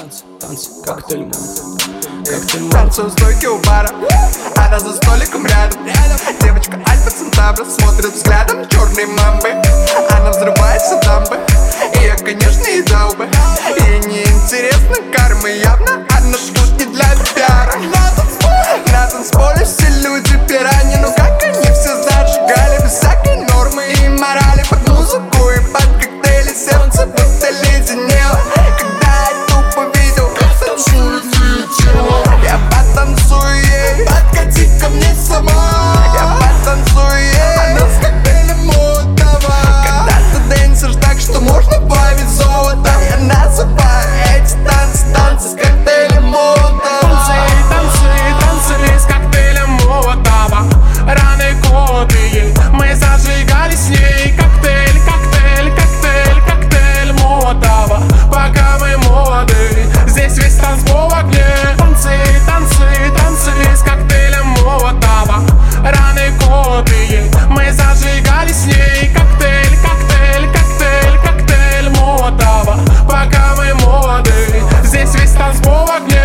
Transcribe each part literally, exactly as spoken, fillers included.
танцы, танцы, коктейль мод. Танцую в стойке у бара, она за столиком рядом. Девочка Альфа Центавра смотрит взглядом черной мамбы. Она взрывается в дамбы, и я, конечно, и дал бы. Ей не интересна карма, явно она тут не для пиара. На танцполе все люди пираньи, но как они все зажигали без всякой нормы и морали. Под музыку и под коктейли сердце будто леденело, когда я тупо видел, как танцует ее тело. Я потанцую ей, подкати ко мне сама. Я потанцую ей, она с коктейлем Молотова. Когда ты дэнсишь так, что можно плавить золото, я называю эти танцы танцы с коктейлем Молотова. Танцы, танцы, танцы с коктейлем Молотова. Раны годы ей, мы зажигали с ней коктейль, коктейль, коктейль, коктейль Молотова. Пока мы молоды, здесь весь танцпол в огне. Танцы, танцы, танцы с коктейлем Молотова. Раны годы ей, мы зажигали с ней коктейль, коктейль, коктейль, коктейль Молотова. Пока мы молоды, здесь весь танцпол в огне.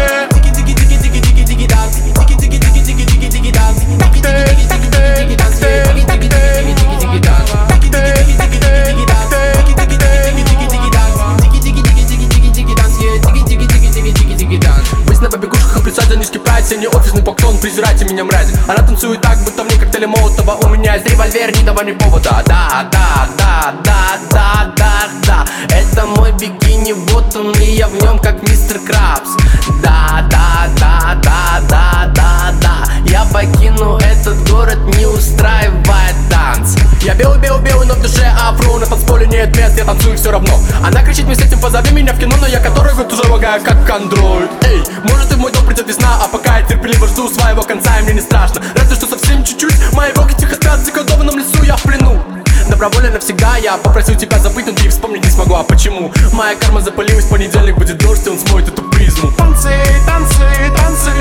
На побегушках плясать за низкий прайс, я не офисный поклон, презирайте меня, мрази. Она танцует так, будто мне коктейли Молотова. У меня есть револьвер, не давай ни повода. Да, да, да, да, да, да, да. Это мой бикини, вот он, и я в нем как мистер Крабс. Да, да, да, да, да, да, да. Я покину этот город, не устраивает танц. Я белый, белый, белый, но в душе афро. На танцполе нет мест, я танцую все равно. Она кричит мне с этим, позови меня в кино, но я который год уже лагаю как андроид. Эй, может и в мой дом придет весна, а пока я терпеливо жду своего конца, и мне не страшно. Разве что совсем чуть-чуть, мои боги тихо спят, в заколдованном лесу я в плену. Добровольно навсегда я попросил тебя забыть, но ты вспомнить не смогу, а почему? Моя карма запалилась, в понедельник будет дождь, и он смоет эту призму. Танцы, танцы, танцы